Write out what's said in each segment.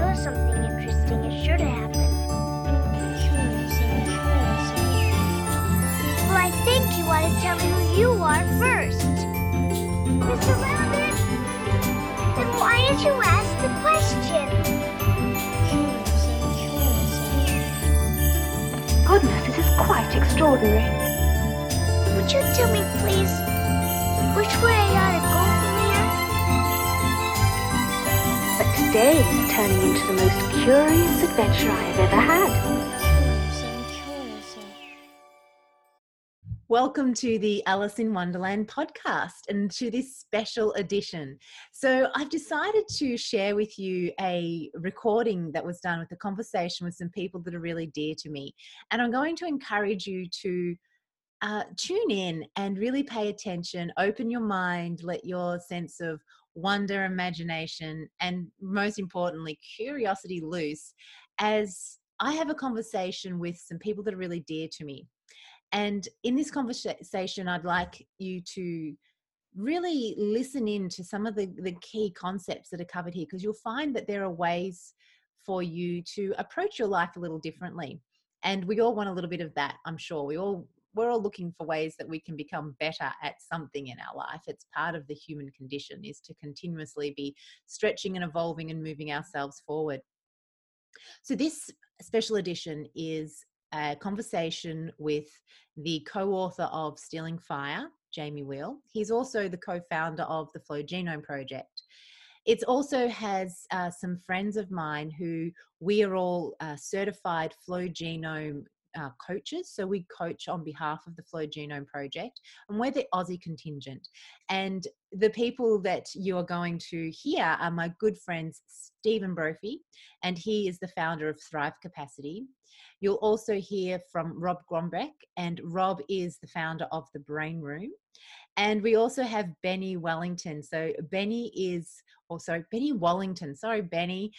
saw something interesting, it's sure to happen. Well, I think you ought to tell me who you are first. Mr. Rabbit, then why did you ask the question? Goodness, this is quite extraordinary. Would you tell me, please, which way I ought to go from here? But today is turning into the most curious adventure I have ever had. Welcome to the Alice in Wonderland podcast and to this special edition. So I've decided to share with you a recording that was done with a conversation with some people that are really dear to me. And I'm going to encourage you to tune in and really pay attention, open your mind, let your sense of wonder, imagination, and most importantly, curiosity loose as I have a conversation with some people that are really dear to me. And in this conversation, I'd like you to really listen in to some of the key concepts that are covered here, because you'll find that there are ways for you to approach your life a little differently. And we all want a little bit of that, I'm sure. We're all looking for ways that we can become better at something in our life. It's part of the human condition, is to continuously be stretching and evolving and moving ourselves forward. So this special edition is a conversation with the co-author of Stealing Fire, Jamie Wheal. He's also the co-founder of the Flow Genome Project. It also has some friends of mine who we are all certified Flow Genome coaches. So we coach on behalf of the Flow Genome Project, and we're the Aussie contingent. And the people that you are going to hear are my good friends, Stephen Brophy, and he is the founder of Thrive Capacity. You'll also hear from Rob Grombeck, and Rob is the founder of the Brain Room. And we also have Benny Wellington. So Benny Wallington. Sorry, Benny.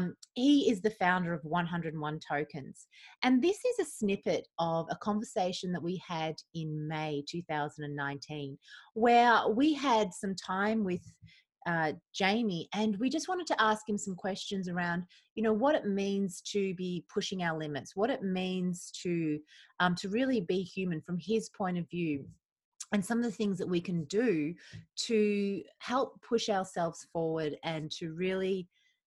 He is the founder of 101 Tokens. And this is a snippet of a conversation that we had in May 2019, where we had some time with Jamie, and we just wanted to ask him some questions around, what it means to be pushing our limits, what it means to really be human from his point of view, and some of the things that we can do to help push ourselves forward and to really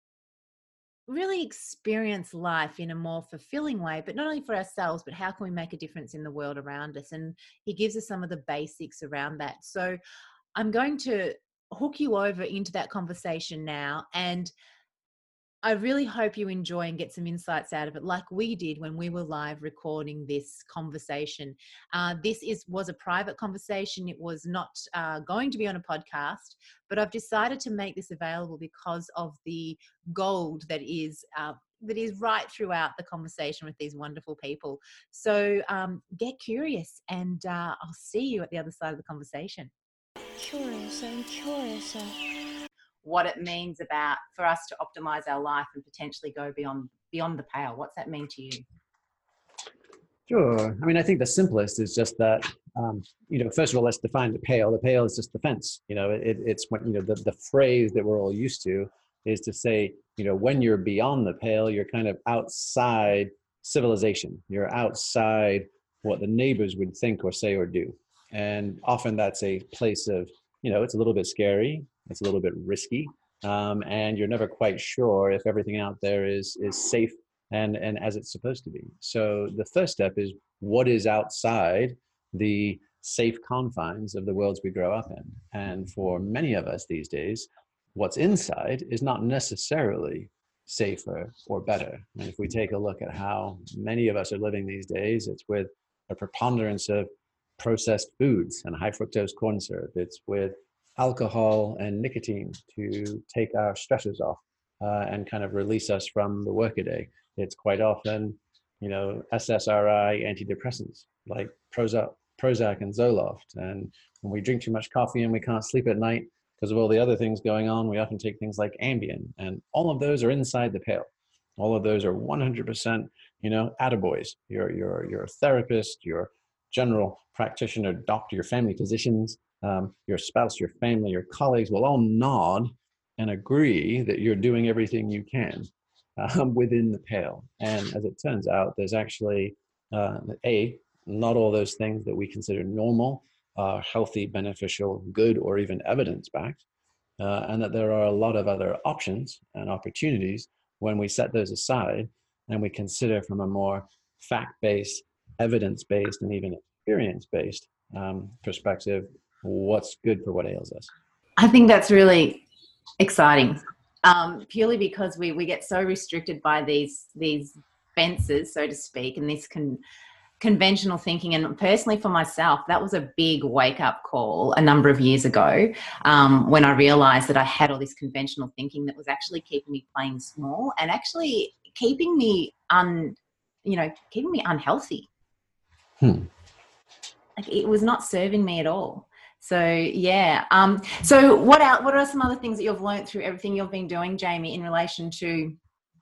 experience life in a more fulfilling way, but not only for ourselves, but how can we make a difference in the world around us? And he gives us some of the basics around that. So I'm going to hook you over into that conversation now, and I really hope you enjoy and get some insights out of it, like we did when we were live recording this conversation. This was a private conversation. It was not going to be on a podcast, but I've decided to make this available because of the gold that is right throughout the conversation with these wonderful people. So get curious, and I'll see you at the other side of the conversation. I'm curious. What it means for us to optimize our life and potentially go beyond the pale. What's that mean to you? Sure. I mean, I think the simplest is just that, first of all, let's define the pale. The pale is just the fence. It's when, the phrase that we're all used to is to say, when you're beyond the pale, you're kind of outside civilization. You're outside what the neighbors would think or say or do. And often that's a place of, it's a little bit scary. It's a little bit risky, and you're never quite sure if everything out there is safe and as it's supposed to be. So the first step is, what is outside the safe confines of the worlds we grow up in? And for many of us these days, what's inside is not necessarily safer or better. And if we take a look at how many of us are living these days, it's with a preponderance of processed foods and high fructose corn syrup. It's with alcohol and nicotine to take our stressors off and kind of release us from the workaday. It's quite often, SSRI antidepressants like Prozac and Zoloft. And when we drink too much coffee and we can't sleep at night because of all the other things going on, we often take things like Ambien. And all of those are inside the pale. All of those are 100%, attaboys. Your therapist, your general practitioner, doctor, your family physicians, your spouse, your family, your colleagues will all nod and agree that you're doing everything you can. within the pale. And as it turns out, there's actually, not all those things that we consider normal are healthy, beneficial, good, or even evidence-backed. And that there are a lot of other options and opportunities when we set those aside and we consider from a more fact-based, evidence-based, and even experience-based perspective, what's good for what ails us. I think that's really exciting, purely because we get so restricted by these fences, so to speak, and this conventional thinking. And personally for myself, that was a big wake-up call a number of years ago, when I realized that I had all this conventional thinking that was actually keeping me playing small and actually keeping me unhealthy. Like, it was not serving me at all. So yeah. So what are some other things that you've learned through everything you've been doing, Jamie, in relation to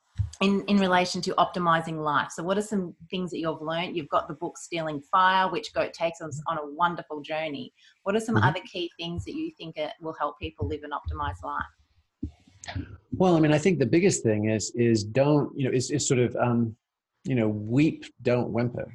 optimizing life? So what are some things that you've learned? You've got the book Stealing Fire, which takes us on a wonderful journey. What are some other key things that you think will help people live an optimized life? Well, I mean, I think the biggest thing is don't, is sort of, weep, don't whimper.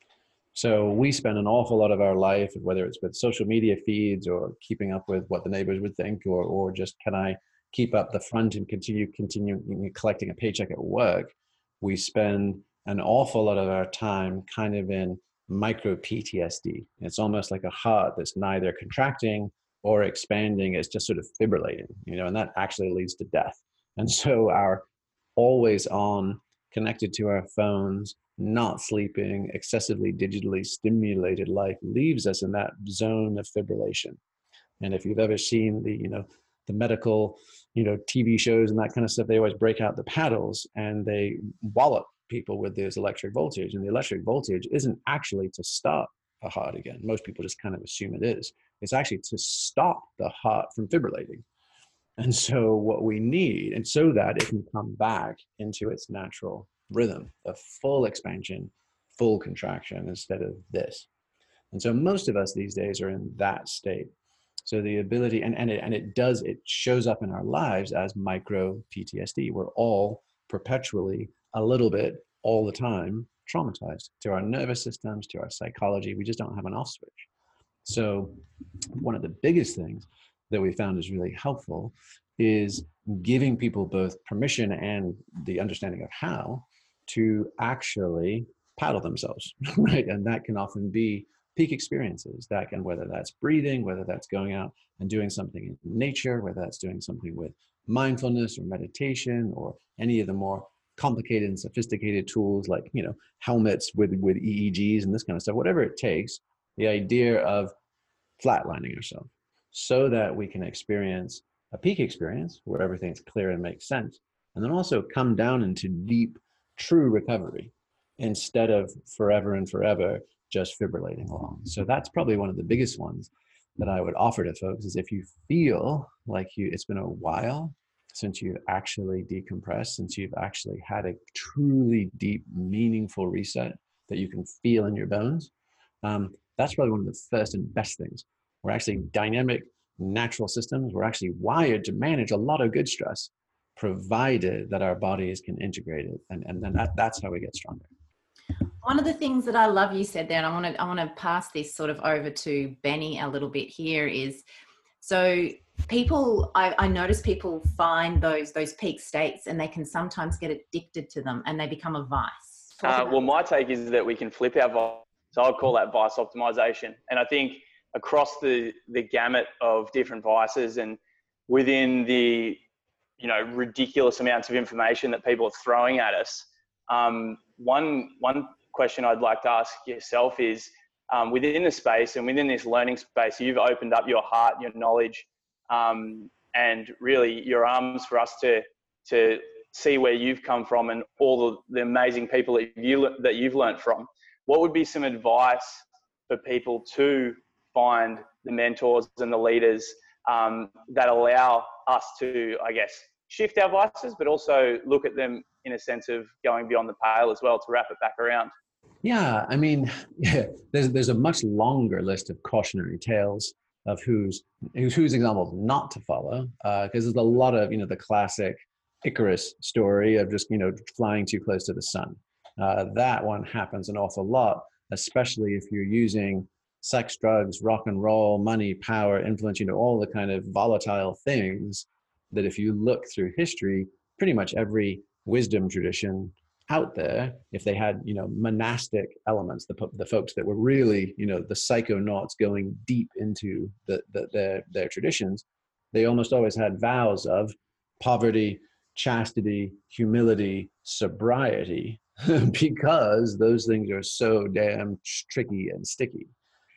So we spend an awful lot of our life, whether it's with social media feeds or keeping up with what the neighbors would think, or just, can I keep up the front and continue collecting a paycheck at work? We spend an awful lot of our time kind of in micro PTSD. It's almost like a heart that's neither contracting or expanding. It's just sort of fibrillating, and that actually leads to death. And so our always on, connected to our phones, not sleeping, excessively digitally stimulated life leaves us in that zone of fibrillation. And if you've ever seen the medical, TV shows and that kind of stuff, they always break out the paddles and they wallop people with this electric voltage. And the electric voltage isn't actually to start a heart again. Most people just kind of assume it is. It's actually to stop the heart from fibrillating. And so what we need, and so that it can come back into its natural rhythm of full expansion, full contraction, instead of this. And so most of us these days are in that state. So the ability, and it shows up in our lives as micro PTSD. We're all perpetually, a little bit, all the time, traumatized to our nervous systems, to our psychology. We just don't have an off switch. So one of the biggest things that we found is really helpful is giving people both permission and the understanding of how to actually paddle themselves, right? And that can often be peak experiences. That can, whether that's breathing, whether that's going out and doing something in nature, whether that's doing something with mindfulness or meditation, or any of the more complicated and sophisticated tools like, helmets with EEGs and this kind of stuff, whatever it takes, the idea of flatlining yourself so that we can experience a peak experience where everything's clear and makes sense. And then also come down into deep, true recovery instead of forever and forever just fibrillating along. So that's probably one of the biggest ones that I would offer to folks, is if you feel like it's been a while since you've actually decompressed, since you've actually had a truly deep, meaningful reset that you can feel in your bones, that's probably one of the first and best things. We're actually dynamic, natural systems. We're actually wired to manage a lot of good stress, provided that our bodies can integrate it. And then that's how we get stronger. One of the things that I love you said there, and I want to pass this sort of over to Benny a little bit here, is so people, I notice people find those peak states and they can sometimes get addicted to them and they become a vice. Well, my take is that we can flip our vice. So I'd call that vice optimization. And I think across the gamut of different vices and within the, ridiculous amounts of information that people are throwing at us, one question I'd like to ask yourself is, within the space and within this learning space, you've opened up your heart, your knowledge, and really your arms for us to see where you've come from and all the amazing people that you've learned from. What would be some advice for people to find the mentors and the leaders that allow us to, I guess, shift our vices, but also look at them in a sense of going beyond the pale as well, to wrap it back around? Yeah, I mean, there's a much longer list of cautionary tales of whose examples not to follow, because there's a lot of, the classic, Icarus story of just, flying too close to the sun. That one happens an awful lot, especially if you're using sex, drugs, rock and roll, money, power, influence, all the kind of volatile things that if you look through history, pretty much every wisdom tradition out there, if they had, monastic elements, the folks that were really, the psychonauts going deep into their traditions, they almost always had vows of poverty, chastity, humility, sobriety, because those things are so damn tricky and sticky.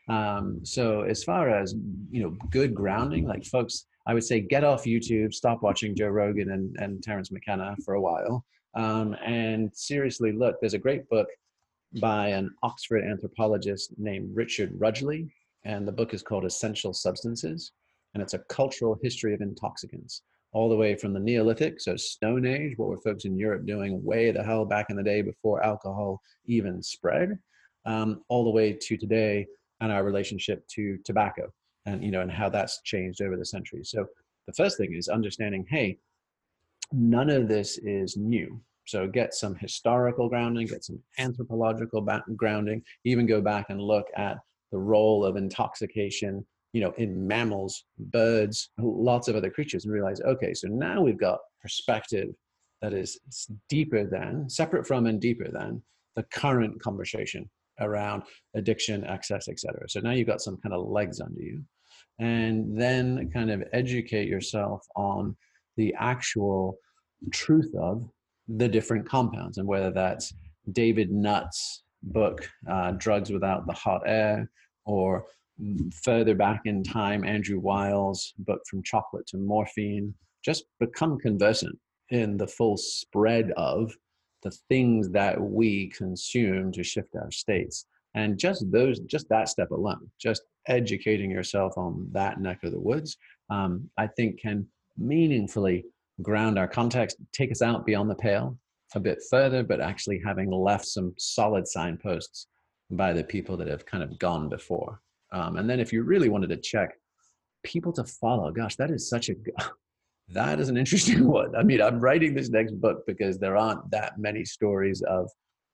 So as far as, good grounding, like folks, I would say get off YouTube, stop watching Joe Rogan and Terence McKenna for a while. And seriously, look, there's a great book by an Oxford anthropologist named Richard Rudgley, and the book is called Essential Substances, and it's a cultural history of intoxicants, all the way from the Neolithic, so Stone Age, what were folks in Europe doing way the hell back in the day before alcohol even spread, all the way to today and our relationship to tobacco and, and how that's changed over the centuries. So the first thing is understanding, hey, none of this is new. So get some historical grounding, get some anthropological grounding, even go back and look at the role of intoxication, in mammals, birds, lots of other creatures, and realize, okay, so now we've got perspective that is deeper than, separate from and deeper than the current conversation around addiction, access, etc. So now you've got some kind of legs under you. And then kind of educate yourself on the actual truth of the different compounds, and whether that's David Nutt's book, Drugs Without the Hot Air, or further back in time, Andrew Weil's book From Chocolate to Morphine. Just become conversant in the full spread of the things that we consume to shift our states. And just that step alone, just educating yourself on that neck of the woods, I think can meaningfully ground our context, take us out beyond the pale a bit further, but actually having left some solid signposts by the people that have kind of gone before. And then if you really wanted to check people to follow, gosh, that is an interesting one. I mean, I'm writing this next book because there aren't that many stories of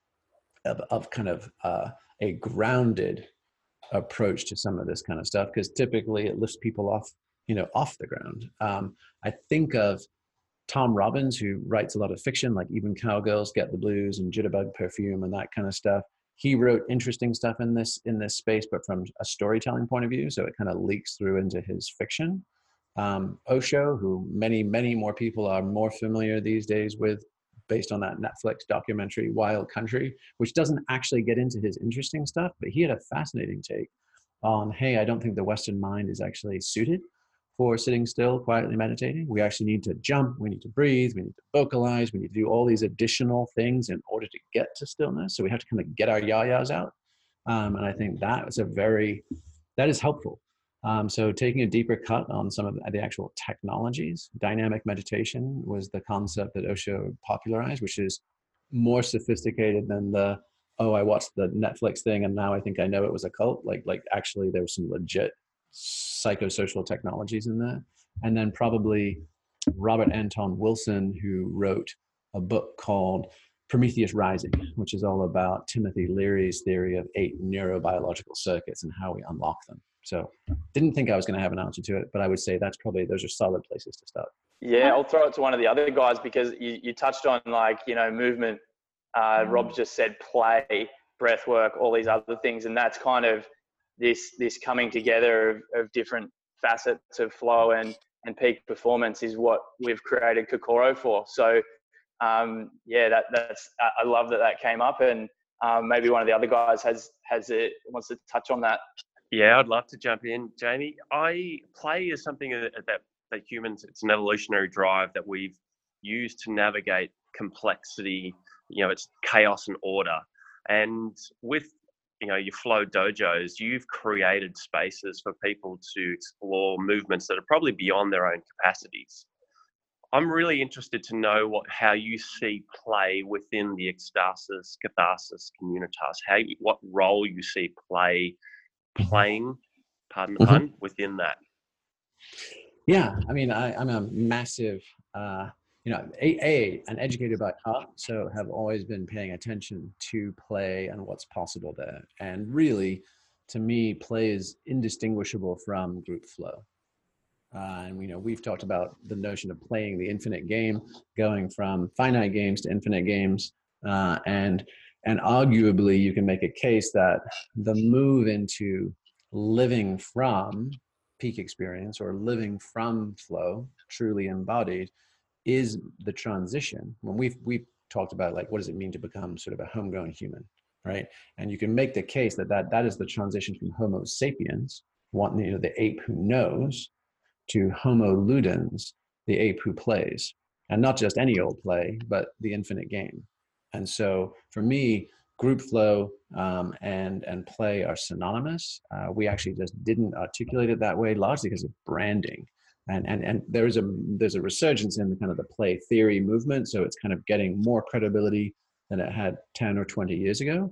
kind of a grounded approach to some of this kind of stuff, because typically it lifts people off the ground. I think of Tom Robbins, who writes a lot of fiction, like Even Cowgirls Get the Blues and Jitterbug Perfume and that kind of stuff. He wrote interesting stuff in this space, but from a storytelling point of view, so it kind of leaks through into his fiction. Osho, who many, many more people are more familiar these days with, based on that Netflix documentary, Wild Country, which doesn't actually get into his interesting stuff, but he had a fascinating take on, hey, I don't think the Western mind is actually suited for sitting still, quietly meditating. We actually need to jump, we need to breathe, we need to vocalize, we need to do all these additional things in order to get to stillness. So we have to kind of get our yayas out. And I think that is helpful. So taking a deeper cut on some of the actual technologies, dynamic meditation was the concept that Osho popularized, which is more sophisticated than I watched the Netflix thing and now I think I know it was a cult. Like actually there was some legit psychosocial technologies in there. And then probably Robert Anton Wilson, who wrote a book called Prometheus Rising, which is all about Timothy Leary's theory of 8 neurobiological circuits and how we unlock them. So didn't think I was going to have an answer to it, but I would say those are solid places to start. Yeah, I'll throw it to one of the other guys because you touched on movement. Rob just said play, breath work, all these other things. And that's kind of this coming together of different facets of flow and peak performance is what we've created Kokoro for. So that's I love that came up, and maybe one of the other guys wants to touch on that. Yeah, I'd love to jump in, Jamie. Play is something that humans, it's an evolutionary drive that we've used to navigate complexity. It's chaos and order. And with your flow dojos, you've created spaces for people to explore movements that are probably beyond their own capacities. I'm really interested to know how you see play within the ecstasis, catharsis, communitas, what role you see playing, pardon the pun, within that. Yeah, I mean, I'm a massive an educator by heart, so have always been paying attention to play and what's possible there. And really, to me, play is indistinguishable from group flow. And we've talked about the notion of playing the infinite game, going from finite games to infinite games, and arguably you can make a case that the move into living from peak experience or living from flow, truly embodied, is the transition. When we've talked about, like, what does it mean to become sort of a homegrown human, right? And you can make the case that is the transition from Homo sapiens, the ape who knows, to Homo ludens, the ape who plays, and not just any old play, but the infinite game. And so for me, group flow and play are synonymous. We actually just didn't articulate it that way, largely because of branding. And there's a resurgence in the kind of the play theory movement, so it's kind of getting more credibility than it had 10 or 20 years ago.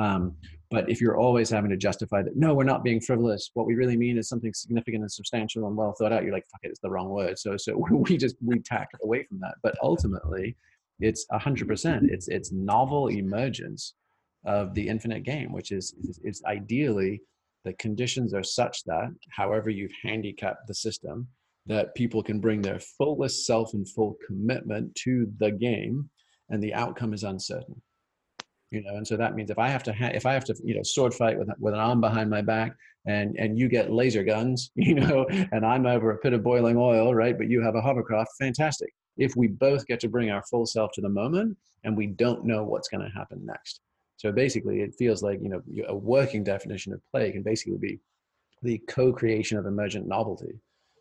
But if you're always having to justify that, no, we're not being frivolous, what we really mean is something significant and substantial and well thought out, you're like, fuck it, it's the wrong word. So we tack away from that. But ultimately, it's 100%. It's novel emergence of the infinite game, which is ideally the conditions are such that, however you've handicapped the system, that people can bring their fullest self and full commitment to the game, and the outcome is uncertain. And so that means if I have to sword fight with an arm behind my back, and you get laser guns, and I'm over a pit of boiling oil, right? But you have a hovercraft, fantastic. If we both get to bring our full self to the moment, and we don't know what's going to happen next. So basically, it feels like a working definition of play can basically be the co-creation of emergent novelty,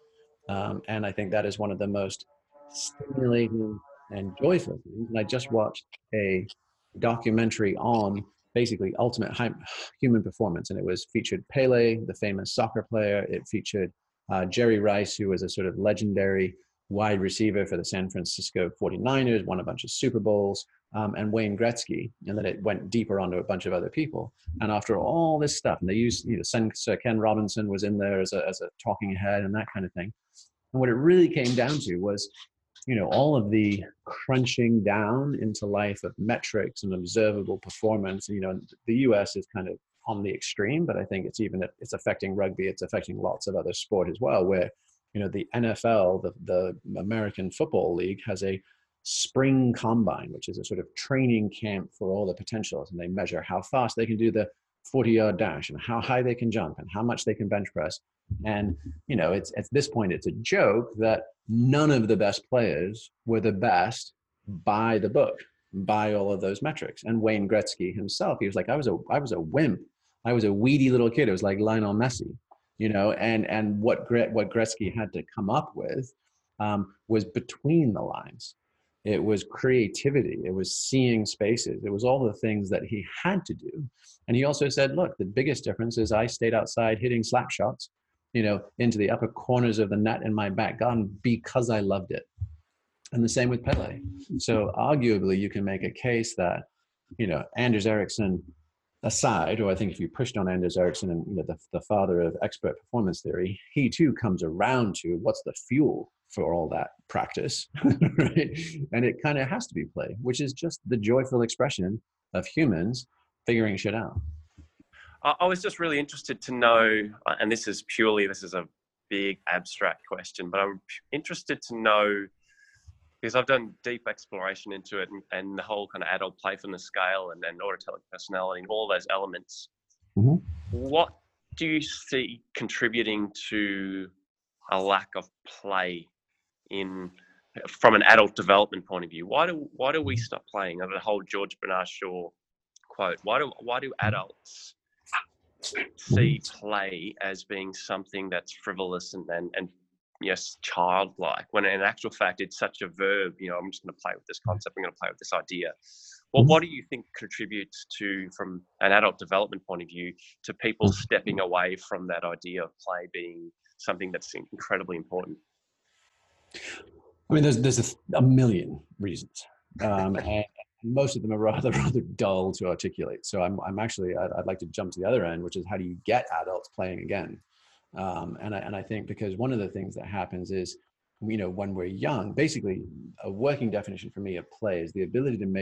and I think that is one of the most stimulating and joyful things. And I just watched a documentary on basically ultimate human performance, and it featured Pele, the famous soccer player. It featured Jerry Rice, who was a sort of legendary wide receiver for the San Francisco 49ers, won a bunch of Super Bowls, and Wayne Gretzky, and then it went deeper onto a bunch of other people. And after all this stuff, and they used, Sir Ken Robinson was in there as a talking head and that kind of thing. And what it really came down to was, all of the crunching down into life of metrics and observable performance. The US is kind of on the extreme, but I think it's affecting rugby. It's affecting lots of other sport as well, where, the NFL, the American Football League, has a spring combine, which is a sort of training camp for all the potentials. And they measure how fast they can do the 40-yard dash and how high they can jump and how much they can bench press. And, it's at this point, it's a joke that none of the best players were the best by the book, by all of those metrics. And Wayne Gretzky himself, he was like, I was a wimp. I was a weedy little kid. It was like Lionel Messi, and what Gretzky had to come up with was between the lines. It was creativity. It was seeing spaces. It was all the things that he had to do. And he also said, look, the biggest difference is I stayed outside hitting slap shots, into the upper corners of the net in my back garden because I loved it. And the same with Pele. So arguably you can make a case that, Anders Ericsson aside, or I think if you pushed on Anders Ericsson and the father of expert performance theory, he too comes around to what's the fuel for all that practice, right? And it kind of has to be play, which is just the joyful expression of humans figuring shit out. I was just really interested to know, and this is a big abstract question, but I'm interested to know, because I've done deep exploration into it and the whole kind of adult playfulness scale and autotelic personality and all those elements. Mm-hmm. What do you see contributing to a lack of play from an adult development point of view? Why do we stop playing? The whole George Bernard Shaw quote. Why do adults see play as being something that's frivolous and yes, childlike, when in actual fact it's such a verb? I'm just going to play with this concept, I'm going to play with this idea. Well, what do you think contributes to, from an adult development point of view, to people stepping away from that idea of play being something that's incredibly important? I mean, there's a million reasons, and most of them are rather dull to articulate. So I'd like to jump to the other end, which is how do you get adults playing again? And I think because one of the things that happens is, when we're young, basically a working definition for me of play is the ability to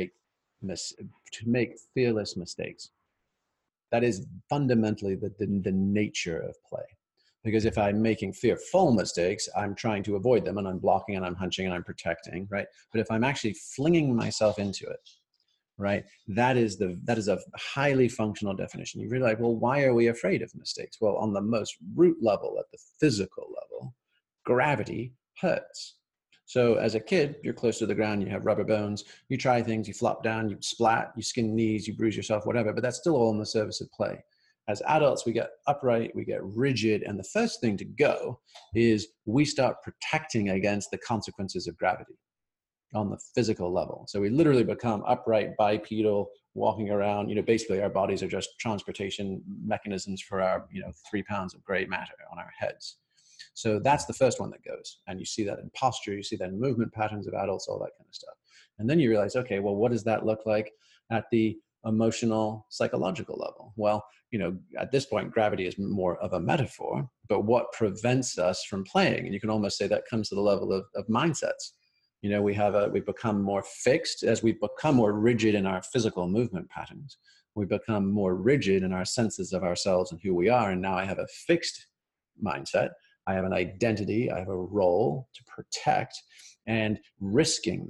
make fearless mistakes. That is fundamentally the nature of play. Because if I'm making fearful mistakes, I'm trying to avoid them, and I'm blocking and I'm hunching and I'm protecting, right? But if I'm actually flinging myself into it, right, that is a highly functional definition. You realize, well, why are we afraid of mistakes? Well, on the most root level, at the physical level, gravity hurts. So as a kid, you're close to the ground, you have rubber bones, you try things, you flop down, you splat, you skin knees, you bruise yourself, whatever, but that's still all in the service of play. As adults, we get upright, we get rigid, and the first thing to go is we start protecting against the consequences of gravity on the physical level. So we literally become upright, bipedal, walking around, basically our bodies are just transportation mechanisms for our, 3 pounds of gray matter on our heads. So that's the first one that goes. And you see that in posture, you see that in movement patterns of adults, all that kind of stuff. And then you realize, okay, well, what does that look like at the emotional, psychological level? Well, at this point, gravity is more of a metaphor, but what prevents us from playing? And you can almost say that comes to the level of mindsets. We've become more fixed as we become more rigid in our physical movement patterns. We become more rigid in our senses of ourselves and who we are. And now I have a fixed mindset. I have an identity, I have a role to protect, and risking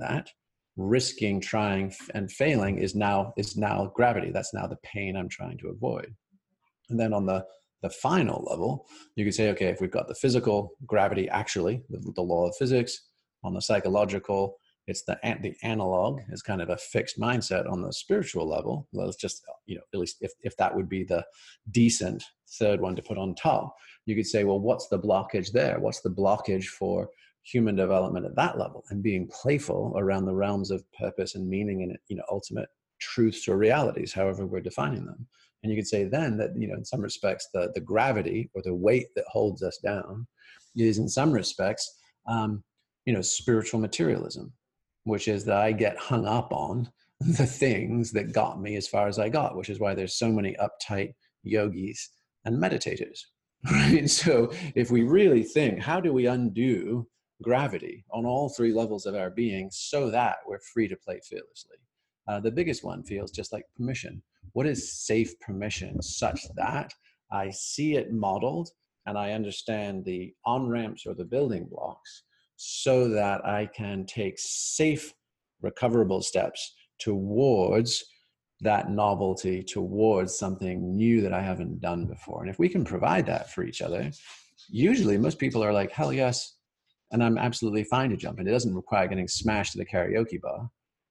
trying and failing is now gravity. That's now the pain I'm trying to avoid. And then on the final level, you could say, okay, if we've got the physical gravity, actually, the law of physics, on the psychological, it's the analog is kind of a fixed mindset. On the spiritual level, well, it's just, at least if that would be the decent third one to put on top, you could say, well, what's the blockage there? What's the blockage for human development at that level? And being playful around the realms of purpose and meaning and, ultimate truths or realities, however we're defining them. And you could say then that, in some respects, the gravity or the weight that holds us down is in some respects, spiritual materialism, which is that I get hung up on the things that got me as far as I got, which is why there's so many uptight yogis and meditators, right? So if we really think, how do we undo gravity on all 3 levels of our being so that we're free to play fearlessly? The biggest one feels just like permission. What is safe permission such that I see it modeled and I understand the on-ramps or the building blocks so that I can take safe, recoverable steps towards that novelty, towards something new that I haven't done before. And if we can provide that for each other, usually most people are like, hell yes, and I'm absolutely fine to jump in. It doesn't require getting smashed at a karaoke bar.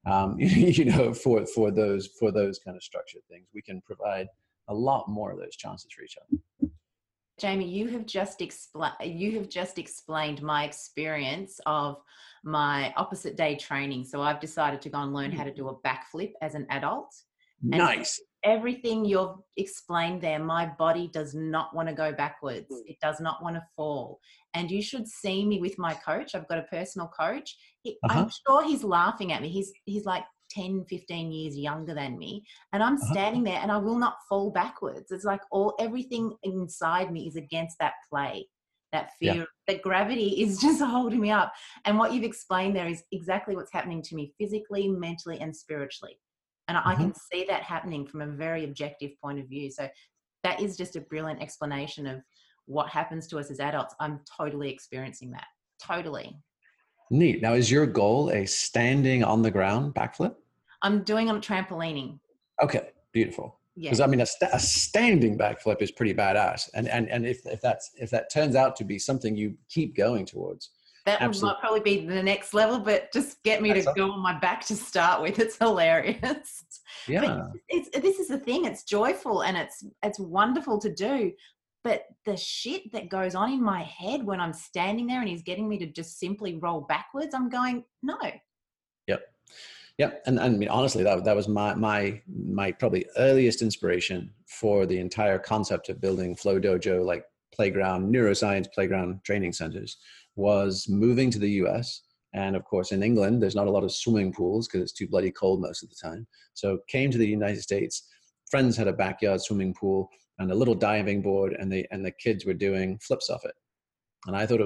For those kind of structured things, we can provide a lot more of those chances for each other. Jamie, you have just explained my experience of my opposite day training. So I've decided to go and learn how to do a backflip as an adult. Nice. And everything you've explained there, my body does not want to go backwards. It does not want to fall. And you should see me with my coach. I've got a personal coach. I'm sure he's laughing at me. He's like 10, 15 years younger than me. And I'm standing there and I will not fall backwards. It's like everything inside me is against that play, that fear, that gravity is just holding me up. And what you've explained there is exactly what's happening to me physically, mentally, and spiritually. And I can see that happening from a very objective point of view. So that is just a brilliant explanation of what happens to us as adults. I'm totally experiencing that. Totally. Neat. Now, is your goal a standing on the ground backflip? I'm doing trampolining. Okay, beautiful. Yeah. Because I mean, a standing backflip is pretty badass. And if that turns out to be something you keep going towards, that might probably be the next level, but just get me to go on my back to start with. It's hilarious. Yeah. But this is the thing. It's joyful and it's wonderful to do. But the shit that goes on in my head when I'm standing there and he's getting me to just simply roll backwards, I'm going, no. Yep. And I mean, honestly, that was my probably earliest inspiration for the entire concept of building Flow Dojo, like neuroscience playground training centers, was moving to the US. And of course, in England, there's not a lot of swimming pools because it's too bloody cold most of the time. So came to the United States, friends had a backyard swimming pool and a little diving board, and the kids were doing flips off it. And I thought it was the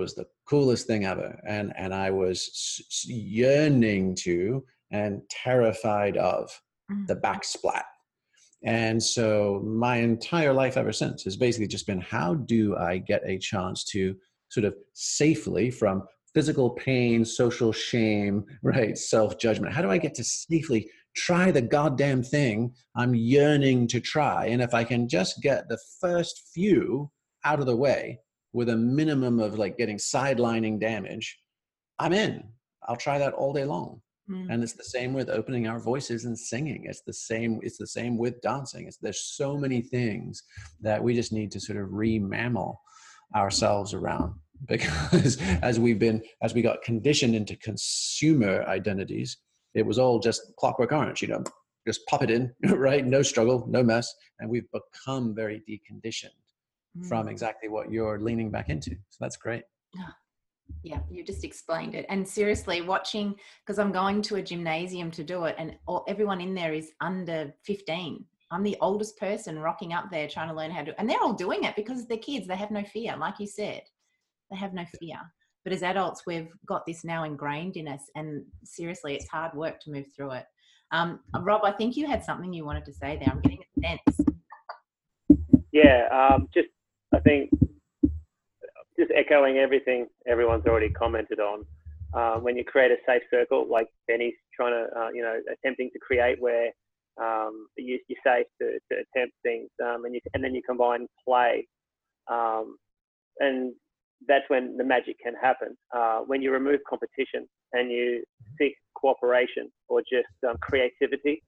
coolest thing ever. And I was yearning to and terrified of the backsplat. And so my entire life ever since has basically just been, how do I get a chance to sort of safely, from physical pain, social shame, right, self-judgment, how do I get to safely try the goddamn thing I'm yearning to try? And if I can just get the first few out of the way with a minimum of like getting sidelining damage, I'm in. I'll try that all day long. And it's the same with opening our voices and singing. It's the same with dancing. There's so many things that we just need to sort of re-mammal ourselves around, because as we got conditioned into consumer identities, it was all just Clockwork Orange, just pop it in, right? No struggle, no mess. And we've become very deconditioned from exactly what you're leaning back into. So that's great. Yeah, you just explained it. And seriously, watching, because I'm going to a gymnasium to do it, and everyone in there is under 15. I'm the oldest person rocking up there trying to learn how to, and they're all doing it because they're kids. They have no fear. Like you said, they have no fear. But as adults, we've got this now ingrained in us. And seriously, it's hard work to move through it. Rob, I think you had something you wanted to say there. I'm getting a sense. Yeah, I think just echoing everything everyone's already commented on. When you create a safe circle, like Benny's trying to, attempting to create, where you're safe to attempt things, and then you combine play, and that's when the magic can happen. When you remove competition and you seek cooperation or just creativity,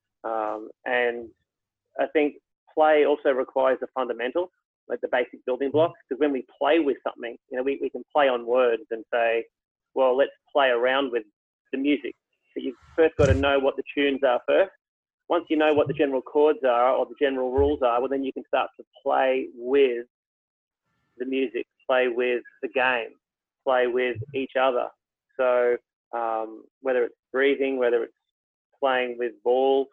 and I think play also requires the fundamentals, like the basic building blocks, because when we play with something, we can play on words and say, well, let's play around with the music. But you've first got to know what the tunes are first. Once you know what the general chords are or the general rules are, well, then you can start to play with the music, play with the game, play with each other. So whether it's breathing, whether it's playing with balls,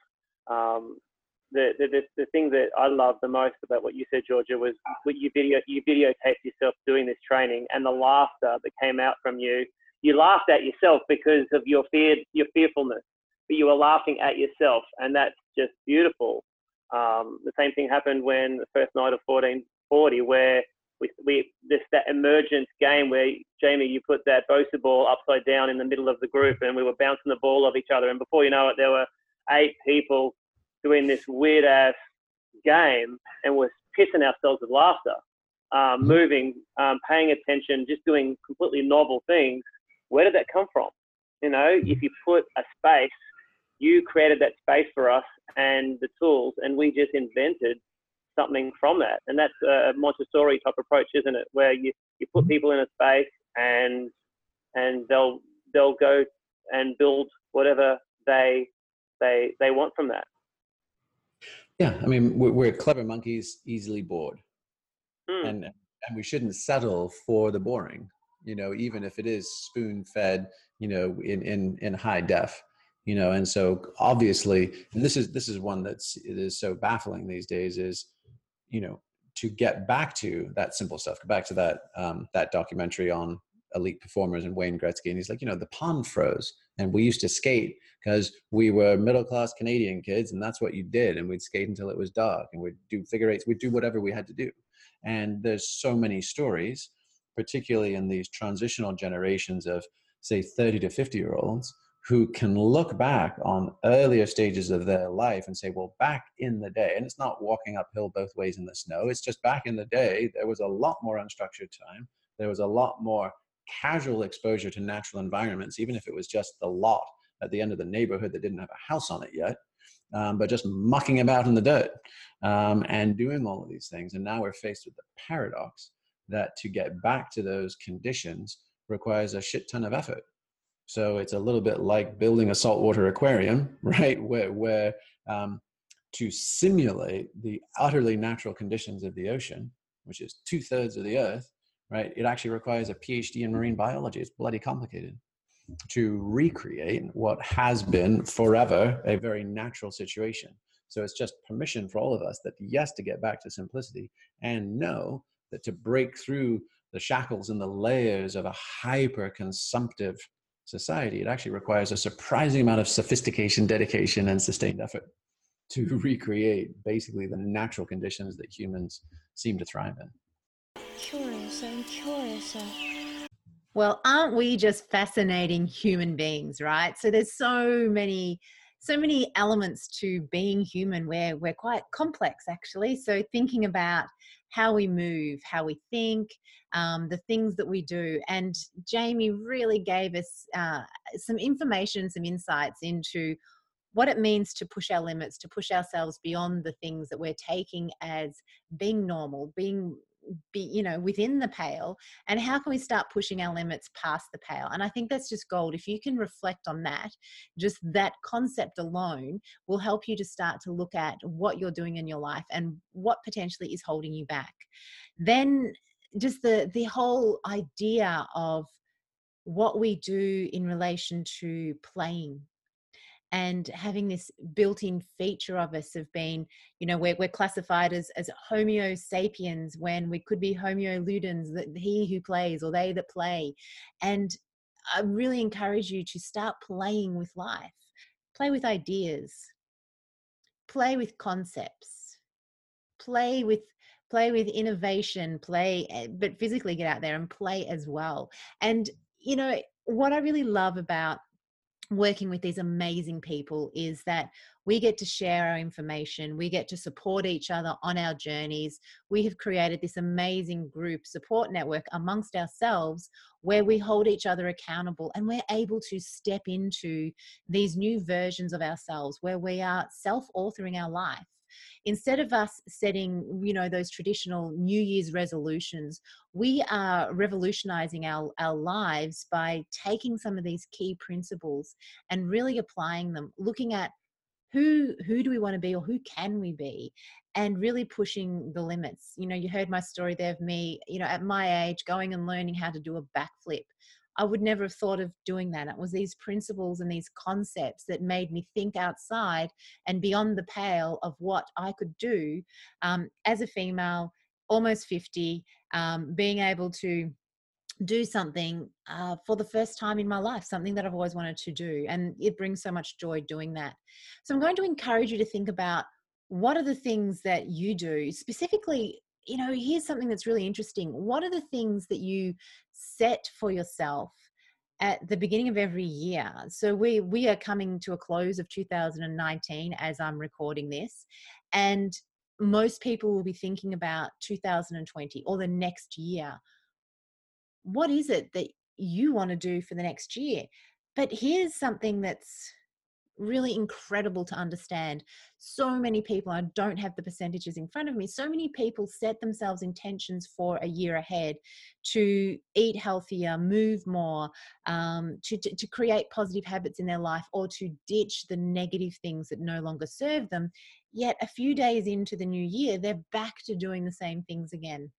the thing that I love the most about what you said, Georgia, was what you videotaped yourself doing this training, and the laughter that came out from you. You laughed at yourself because of your fearfulness, but you were laughing at yourself, and that's just beautiful. The same thing happened when the first night of 1440, where that emergent game where, Jamie, you put that Bosa ball upside down in the middle of the group, and we were bouncing the ball off each other, and before you know it, there were 8 people doing this weird ass game, and we're pissing ourselves with laughter, moving, paying attention, just doing completely novel things. Where did that come from? If you put a space, you created that space for us and the tools, and we just invented something from that. And that's a Montessori type approach, isn't it? Where you put people in a space and they'll go and build whatever they want from that. Yeah, I mean, we're clever monkeys, easily bored, and we shouldn't settle for the boring. Even if it is spoon-fed, in high def, And so obviously, and this is one it is so baffling these days, is to get back to that simple stuff. Go back to that documentary on elite performers and Wayne Gretzky, and he's like, the pond froze, and we used to skate because we were middle-class Canadian kids, and that's what you did, and we'd skate until it was dark, and we'd do figure eights, we'd do whatever we had to do. And there's so many stories, particularly in these transitional generations of, say, 30 to 50-year-olds, who can look back on earlier stages of their life and say, well, back in the day, and it's not walking uphill both ways in the snow, it's just back in the day, there was a lot more unstructured time, there was a lot more casual exposure to natural environments, even if it was just the lot at the end of the neighborhood that didn't have a house on it yet, but just mucking about in the dirt and doing all of these things. And now we're faced with the paradox that to get back to those conditions requires a shit ton of effort. So it's a little bit like building a saltwater aquarium, right? Where to simulate the utterly natural conditions of the ocean, which is 2/3 of the earth, right? It actually requires a PhD in marine biology. It's bloody complicated to recreate what has been forever a very natural situation. So it's just permission for all of us that, yes, to get back to simplicity, and know that to break through the shackles and the layers of a hyper consumptive society. It actually requires a surprising amount of sophistication, dedication, and sustained effort to recreate basically the natural conditions that humans seem to thrive in. Curious, I'm curious. Well, aren't we just fascinating human beings, right? So there's so many elements to being human. We're quite complex, actually. So thinking about how we move, how we think, the things that we do. And Jamie really gave us some information, some insights into what it means to push our limits, to push ourselves beyond the things that we're taking as being normal, within the pale, and how can we start pushing our limits past the pale. And I think that's just gold. If you can reflect on that, just that concept alone will help you to start to look at what you're doing in your life and what potentially is holding you back. Then just the whole idea of what we do in relation to playing, and having this built-in feature of us of being, we're classified as Homo sapiens when we could be Homo ludens, he who plays or they that play. And I really encourage you to start playing with life, play with ideas, play with concepts, play with innovation, but physically get out there and play as well. And what I really love about working with these amazing people is that we get to share our information, we get to support each other on our journeys. We have created this amazing group support network amongst ourselves where we hold each other accountable, and we're able to step into these new versions of ourselves where we are self-authoring our life. Instead of us setting, those traditional New Year's resolutions, we are revolutionizing our lives by taking some of these key principles and really applying them, looking at who do we want to be, or who can we be, and really pushing the limits. You heard my story there of me, at my age, going and learning how to do a backflip. I would never have thought of doing that. It was these principles and these concepts that made me think outside and beyond the pale of what I could do as a female, almost 50, being able to do something for the first time in my life, something that I've always wanted to do. And it brings so much joy doing that. So I'm going to encourage you to think about, what are the things that you do specifically. Here's something that's really interesting. What are the things that you set for yourself at the beginning of every year? So we are coming to a close of 2019 as I'm recording this, and most people will be thinking about 2020 or the next year. What is it that you want to do for the next year? But here's something that's really incredible to understand. So many people, I don't have the percentages in front of me, so many people set themselves intentions for a year ahead to eat healthier, move more, to create positive habits in their life, or to ditch the negative things that no longer serve them. Yet a few days into the new year, they're back to doing the same things again.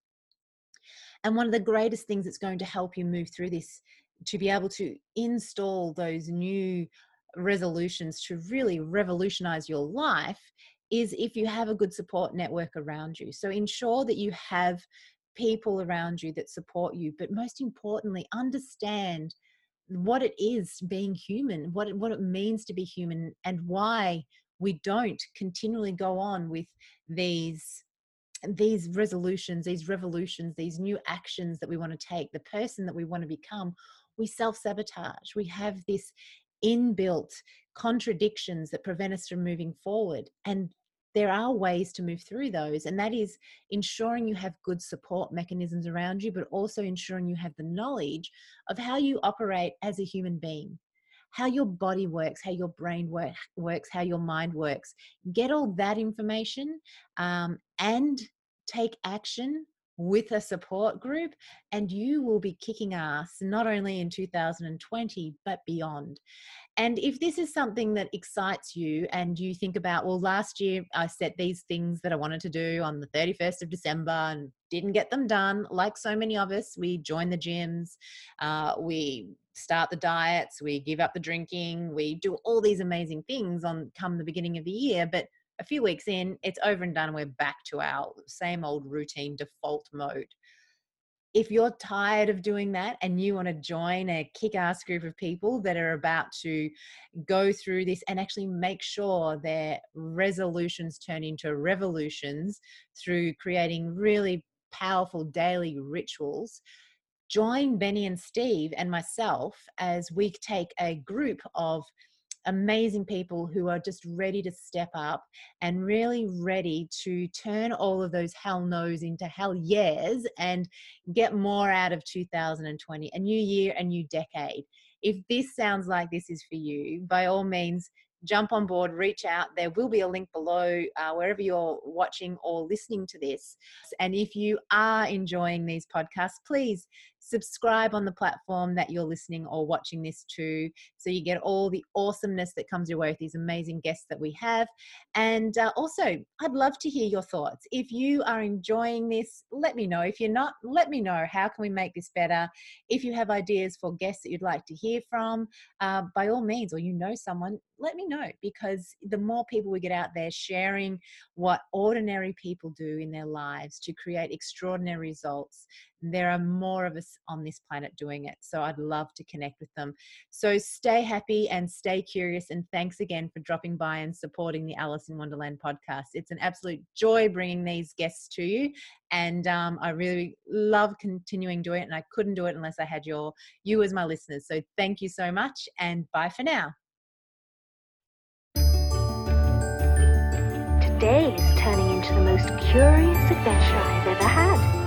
And one of the greatest things that's going to help you move through this, to be able to install those new resolutions to really revolutionize your life, is if you have a good support network around you. So ensure that you have people around you that support you, but most importantly, understand what it is being human, what it means to be human, and why we don't continually go on with these resolutions, these revolutions, these new actions that we want to take, the person that we want to become. We self-sabotage. We have this inbuilt contradictions that prevent us from moving forward. And there are ways to move through those. And that is ensuring you have good support mechanisms around you, but also ensuring you have the knowledge of how you operate as a human being, how your body works, how your brain works, how your mind works. Get all that information and take action with a support group, and you will be kicking ass not only in 2020 but beyond. And if this is something that excites you and you think about, well, last year I set these things that I wanted to do on the 31st of December and didn't get them done, like so many of us, we join the gyms, we start the diets, we give up the drinking, we do all these amazing things come the beginning of the year, but a few weeks in, it's over and done. We're back to our same old routine default mode. if you're tired of doing that and you want to join a kick-ass group of people that are about to go through this and actually make sure their resolutions turn into revolutions through creating really powerful daily rituals, join Benny and Steve and myself as we take a group of amazing people who are just ready to step up and really ready to turn all of those hell no's into hell yes and get more out of 2020, a new year, a new decade. If this sounds like this is for you, by all means, jump on board, reach out. There will be a link below wherever you're watching or listening to this. And if you are enjoying these podcasts, please subscribe on the platform that you're listening or watching this to, so you get all the awesomeness that comes your way with these amazing guests that we have. And also, I'd love to hear your thoughts. If you are enjoying this, let me know. If you're not, let me know. How can we make this better? If you have ideas for guests that you'd like to hear from, by all means, or you know someone, let me know, because the more people we get out there sharing what ordinary people do in their lives to create extraordinary results, there are more of us on this planet doing it. So I'd love to connect with them. So stay happy and stay curious. And thanks again for dropping by and supporting the Alice in Wonderland podcast. It's an absolute joy bringing these guests to you. And I really love continuing doing it. And I couldn't do it unless I had you as my listeners. So thank you so much, and bye for now. Today is turning into the most curious adventure I've ever had.